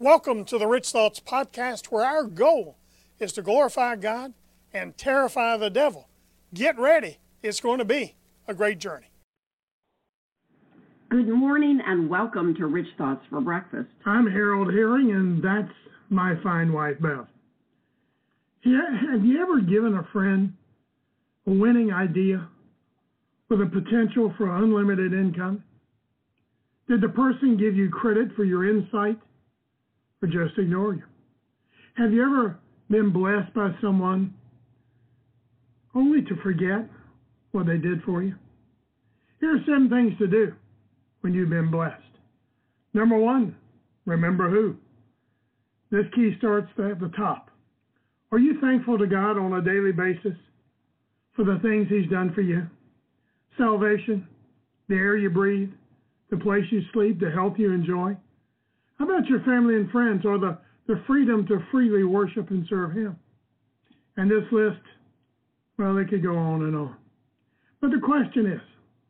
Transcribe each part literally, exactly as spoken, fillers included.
Welcome to the Rich Thoughts Podcast, where our goal is to glorify God and terrify the devil. Get ready. It's going to be a great journey. Good morning and welcome to Rich Thoughts for Breakfast. I'm Harold Herring, and that's my fine wife, Beth. Yeah, have you ever given a friend a winning idea with a potential for unlimited income? Did the person give you credit for your insight or just ignore you? Have you ever been blessed by someone only to forget what they did for you? Here are seven things to do when you've been blessed. Number one, remember who. This key starts at the top. Are you thankful to God on a daily basis for the things He's done for you? Salvation, the air you breathe, the place you sleep, the health you enjoy. How about your family and friends, or the, the freedom to freely worship and serve Him? And this list, well, it could go on and on. But the question is,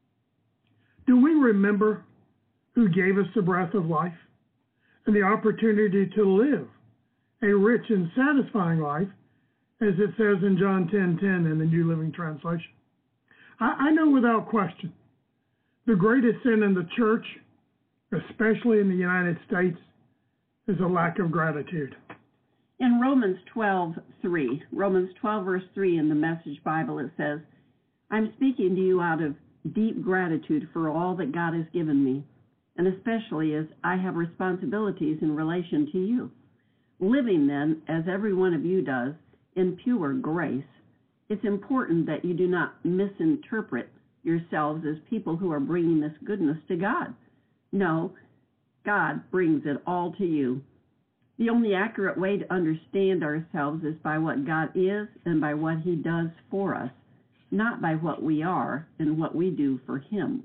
do we remember who gave us the breath of life and the opportunity to live a rich and satisfying life, as it says in John ten ten in the New Living Translation? I, I know without question, the greatest sin in the church, especially in the United States, is a lack of gratitude. In Romans twelve three, Romans twelve verse three in the Message Bible, it says, I'm speaking to you out of deep gratitude for all that God has given me, and especially as I have responsibilities in relation to you. Living then, as every one of you does, in pure grace, it's important that you do not misinterpret yourselves as people who are bringing this goodness to God. No, God brings it all to you. The only accurate way to understand ourselves is by what God is and by what He does for us, not by what we are and what we do for Him.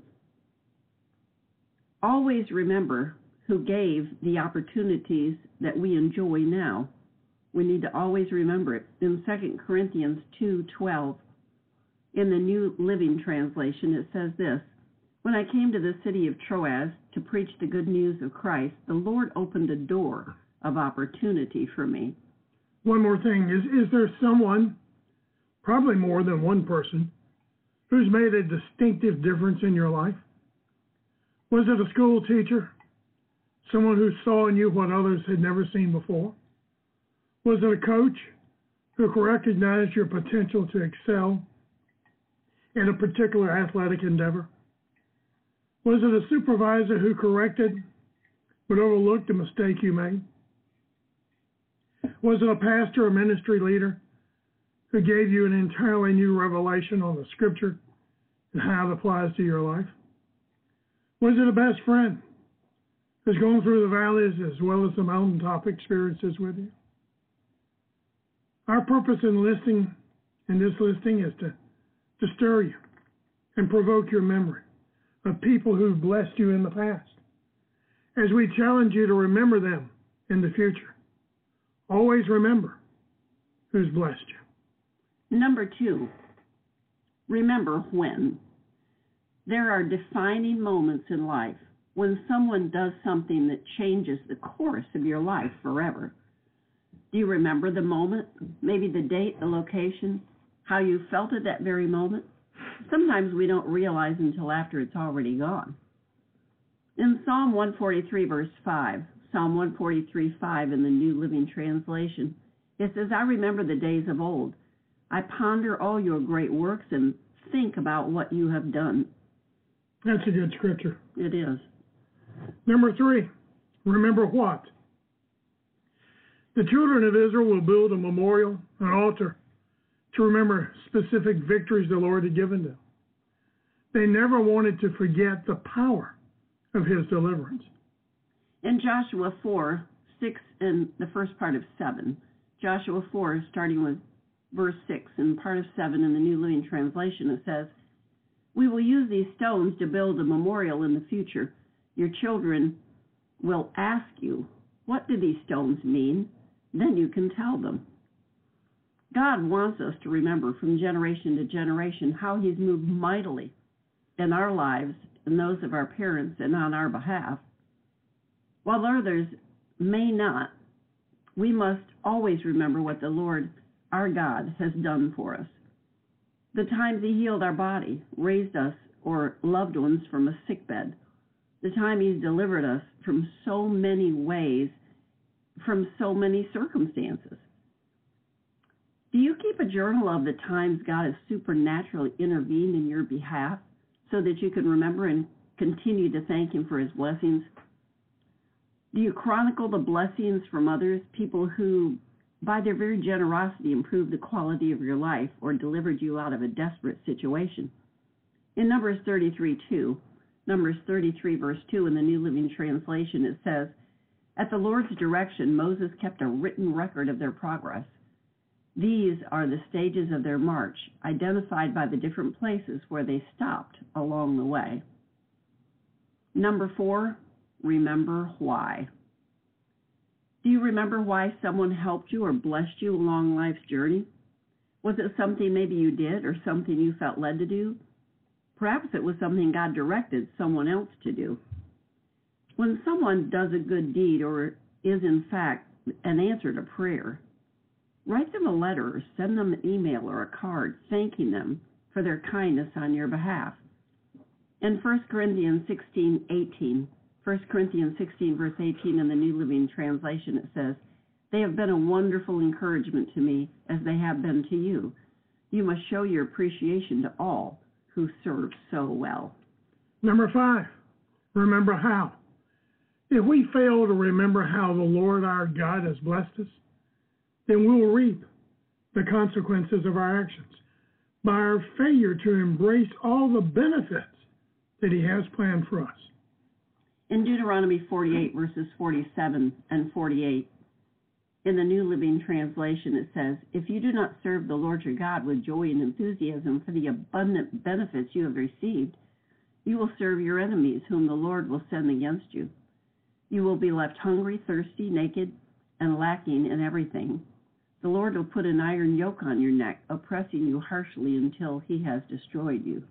Always remember who gave the opportunities that we enjoy now. We need to always remember it. In Second Corinthians two twelve, in the New Living Translation, it says this, When I came to the city of Troas to preach the good news of Christ, the Lord opened a door of opportunity for me. One more thing, is, is there someone, probably more than one person, who's made a distinctive difference in your life? Was it a school teacher? Someone who saw in you what others had never seen before? Was it a coach who recognized your potential to excel in a particular athletic endeavor? Was it a supervisor who corrected but overlooked a mistake you made? Was it a pastor or ministry leader who gave you an entirely new revelation on the Scripture and how it applies to your life? Was it a best friend who's gone through the valleys as well as the mountaintop experiences with you? Our purpose in listing, in this listing, is to, to stir you and provoke your memory of people who've blessed you in the past, as we challenge you to remember them in the future. Always remember who's blessed you. Number two, remember when. There are defining moments in life when someone does something that changes the course of your life forever. Do you remember the moment, maybe the date, the location, how you felt at that very moment? Sometimes we don't realize until after it's already gone. In Psalm one forty-three, verse five, Psalm one forty-three, five in the New Living Translation, it says, I remember the days of old. I ponder all your great works and think about what you have done. That's a good scripture. It is. Number three, remember what? The children of Israel will build a memorial, an altar, to remember specific victories the Lord had given them. They never wanted to forget the power of His deliverance. In Joshua four, six, and the first part of seven, Joshua four, starting with verse six and part of seven in the New Living Translation, it says, We will use these stones to build a memorial in the future. Your children will ask you, what do these stones mean? Then you can tell them. God wants us to remember from generation to generation how He's moved mightily in our lives and those of our parents and on our behalf. While others may not, we must always remember what the Lord, our God, has done for us. The times he healed our body, raised us or loved ones from a sickbed. The time he's delivered us from so many ways, from so many circumstances. Do you keep a journal of the times God has supernaturally intervened in your behalf so that you can remember and continue to thank him for his blessings? Do you chronicle the blessings from others, people who, by their very generosity, improved the quality of your life or delivered you out of a desperate situation? In Numbers thirty-three two, Numbers thirty-three verse two in the New Living Translation, it says, "At the Lord's direction, Moses kept a written record of their progress. These are the stages of their march, identified by the different places where they stopped along the way." Number four, remember why. Do you remember why someone helped you or blessed you along life's journey? Was it something maybe you did or something you felt led to do? Perhaps it was something God directed someone else to do. When someone does a good deed or is in fact an answer to prayer, write them a letter or send them an email or a card thanking them for their kindness on your behalf. In First Corinthians sixteen eighteen, First Corinthians sixteen verse eighteen in the New Living Translation, it says, "They have been a wonderful encouragement to me as they have been to you. You must show your appreciation to all who serve so well." Number five, remember how. If we fail to remember how the Lord our God has blessed us, then we will reap the consequences of our actions by our failure to embrace all the benefits that he has planned for us. In Deuteronomy forty-eight, verses forty-seven and forty-eight, in the New Living Translation, it says, "If you do not serve the Lord your God with joy and enthusiasm for the abundant benefits you have received, you will serve your enemies, whom the Lord will send against you. You will be left hungry, thirsty, naked, and lacking in everything. The Lord will put an iron yoke on your neck, oppressing you harshly until he has destroyed you."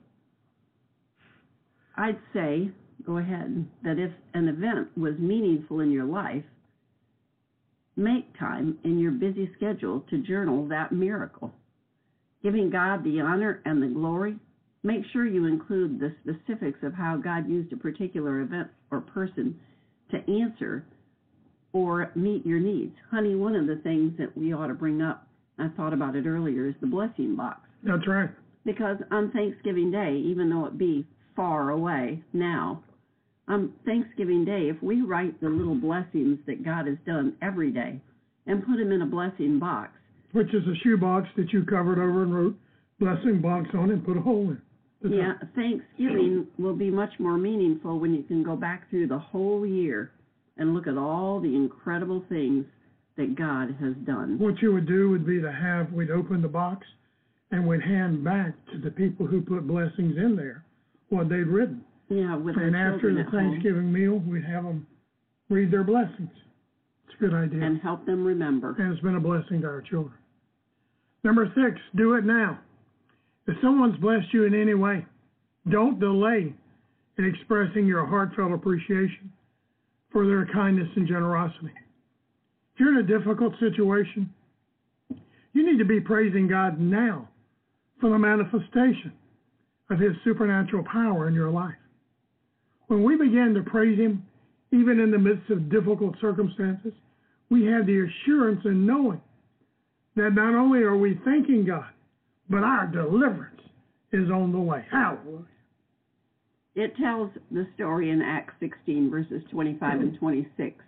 I'd say, go ahead, that if an event was meaningful in your life, make time in your busy schedule to journal that miracle. Giving God the honor and the glory, make sure you include the specifics of how God used a particular event or person to answer or meet your needs. Honey, one of the things that we ought to bring up, I thought about it earlier, is the blessing box. That's right. Because on Thanksgiving Day, even though it be far away now, on Thanksgiving Day, if we write the little blessings that God has done every day and put them in a blessing box. Which is a shoebox that you covered over and wrote blessing box on it and put a hole in. That's Yeah, right. Thanksgiving will be much more meaningful when you can go back through the whole year and look at all the incredible things that God has done. What you would do would be to have, we'd open the box and we'd hand back to the people who put blessings in there what they'd written. Yeah, with our And after children the at home. Thanksgiving meal, we'd have them read their blessings. It's a good idea. And help them remember. And it's been a blessing to our children. Number six, do it now. If someone's blessed you in any way, don't delay in expressing your heartfelt appreciation for their kindness and generosity. If you're in a difficult situation, you need to be praising God now for the manifestation of his supernatural power in your life. When we begin to praise him, even in the midst of difficult circumstances, we have the assurance in knowing that not only are we thanking God, but our deliverance is on the way. Hallelujah. It tells the story in Acts sixteen, verses twenty-five and twenty-six.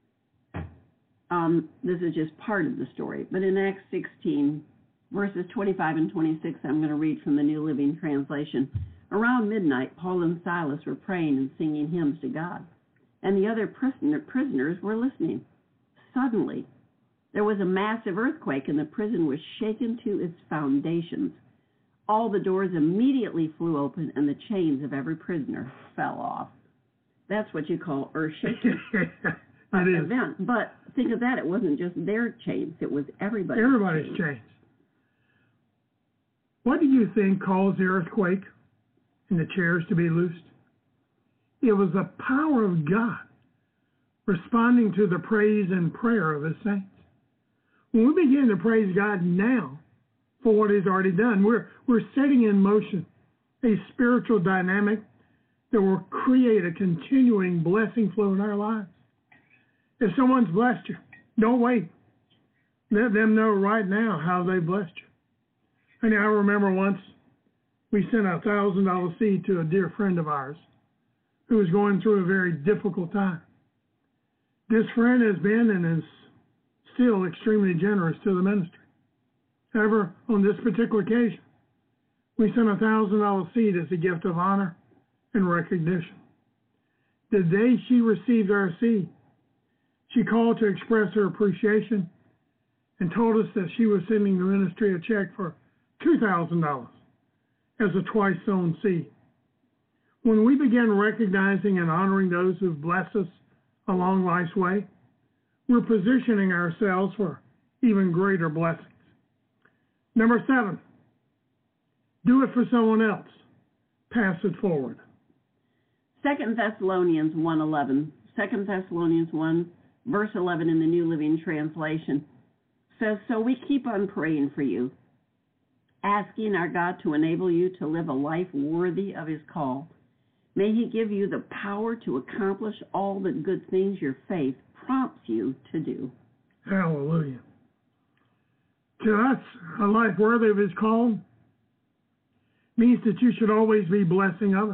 Um, this is just part of the story. But in Acts sixteen, verses twenty-five and twenty-six, I'm going to read from the New Living Translation. Around midnight, Paul and Silas were praying and singing hymns to God, and the other prisoner, prisoners were listening. Suddenly, there was a massive earthquake, and the prison was shaken to its foundations. All the doors immediately flew open, and the chains of every prisoner fell off. That's what you call earth-shaking event. But think of that. It wasn't just their chains. It was everybody's Everybody's chains. chains. What do you think caused the earthquake and the chairs to be loosed? It was the power of God responding to the praise and prayer of his saints. When we begin to praise God now for what he's already done, we're, we're setting in motion a spiritual dynamic that will create a continuing blessing flow in our lives. If someone's blessed you, don't wait. Let them know right now how they blessed you. And I remember once we sent a one thousand dollar seed to a dear friend of ours who was going through a very difficult time. This friend has been and is still extremely generous to the ministry. However, on this particular occasion, we sent a one thousand dollar seed as a gift of honor and recognition. The day she received our seed, she called to express her appreciation and told us that she was sending the ministry a check for two thousand dollars as a twice sown seed. When we begin recognizing and honoring those who've blessed us along life's way, we're positioning ourselves for even greater blessings. Number seven, do it for someone else. Pass it forward. Second Thessalonians one eleven. Second Thessalonians one, verse eleven in the New Living Translation says, so we keep on praying for you, asking our God to enable you to live a life worthy of his call. May he give you the power to accomplish all the good things your faith prompts you to do. Hallelujah. To us, a life worthy of his call means that you should always be blessing others,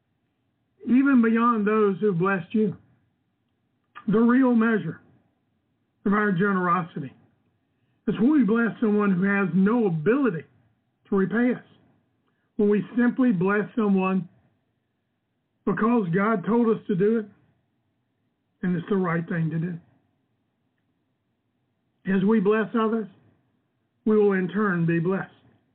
even beyond those who blessed you. The real measure of our generosity is when we bless someone who has no ability to repay us. When we simply bless someone because God told us to do it, and it's the right thing to do. As we bless others, we will in turn be blessed.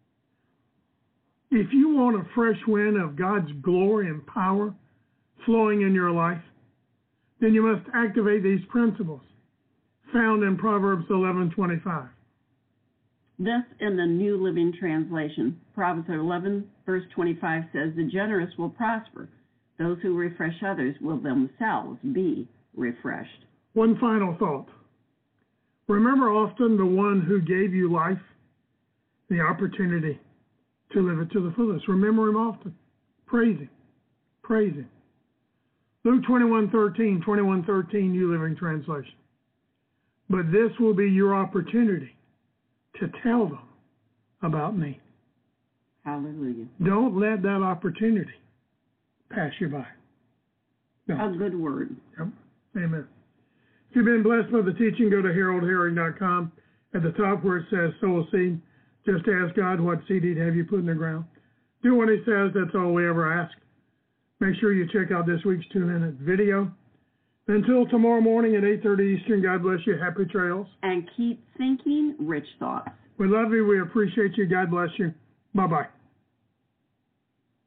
If you want a fresh wind of God's glory and power flowing in your life, then you must activate these principles found in Proverbs eleven twenty-five. This in the New Living Translation. Proverbs eleven, verse twenty-five says, the generous will prosper. Those who refresh others will themselves be refreshed. One final thought. Remember often the one who gave you life, the opportunity to live it to the fullest. Remember him often. Praise him. Praise him. Luke twenty-one thirteen, twenty-one thirteen, New Living Translation. But this will be your opportunity to tell them about me. Hallelujah. Don't let that opportunity pass you by. No. A good word. Yep. Amen. If you've been blessed by the teaching, go to harold herring dot com. At the top where it says sow a seed, just ask God what seed he'd have you put in the ground. Do what he says. That's all we ever ask. Make sure you check out this week's two-minute video. Until tomorrow morning at eight thirty Eastern, God bless you. Happy trails. And keep thinking rich thoughts. We love you. We appreciate you. God bless you. Bye-bye.